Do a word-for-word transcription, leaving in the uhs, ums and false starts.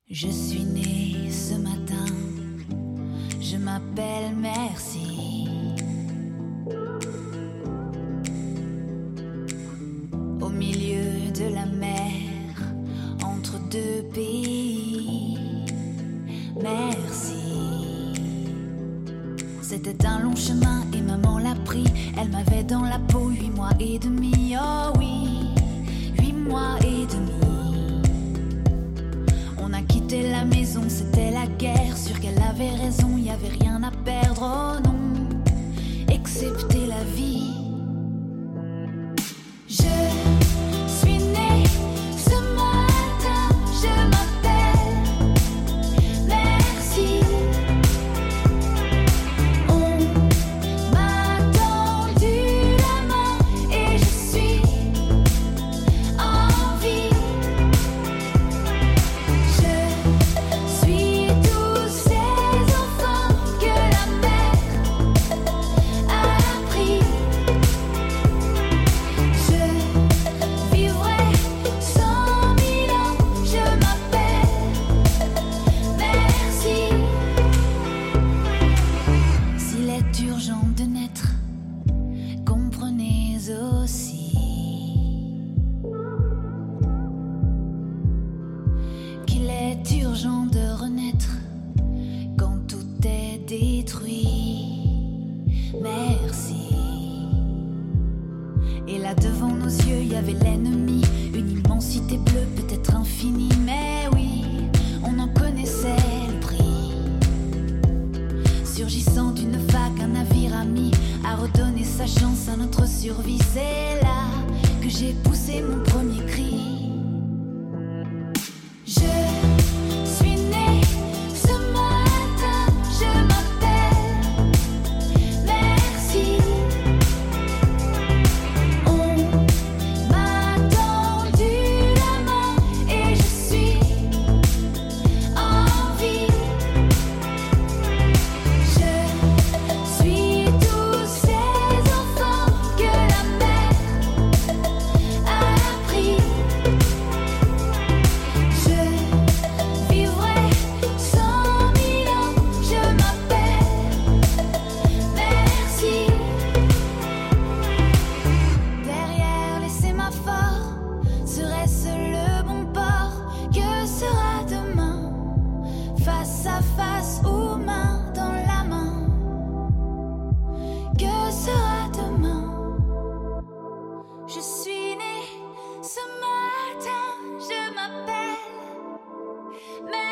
Je suis née ce matin, je m'appelle Merci. Au milieu de la mer, entre deux pays, merci. C'était un long chemin et maman l'a pris. Elle m'avait dans la peau huit mois et demi, oh oui, huit mois et demi. On a quitté la maison, c'était la guerre. Sûr qu'elle avait raison, y avait rien à perdre, oh non, excepté la vie. Je suis née ce matin, je m'appelle Merci. On m'a tendu la main et je suis en vie. Je suis tous ces enfants que la mer a pris. Je vivrai cent mille ans, je m'appelle Merci. S'il est urgent de naître, comprenez aussi qu'il est urgent de renaître quand tout est détruit. Merci. Et là devant nos yeux, y avait l'ennemi, une immensité bleue, peut-être infinie, mais oui, on en connaissait le prix. Surgissant d'une vague, un navire ami a redonné sa chance à notre survie. C'est là que j'ai poussé mon premier cri. Je suis née ce matin, je m'appelle Merci. On m'a tendu la main et je suis en vie. Je suis tous ces enfants que la mer a pris. Je vivrai cent mille ans, je m'appelle Merci. Derrière les sémaphores, serait-ce le bon port? Que sera demain? Face à face ou main dans la main? Que sera demain? Je suis née ce matin, je m'appelle Merci.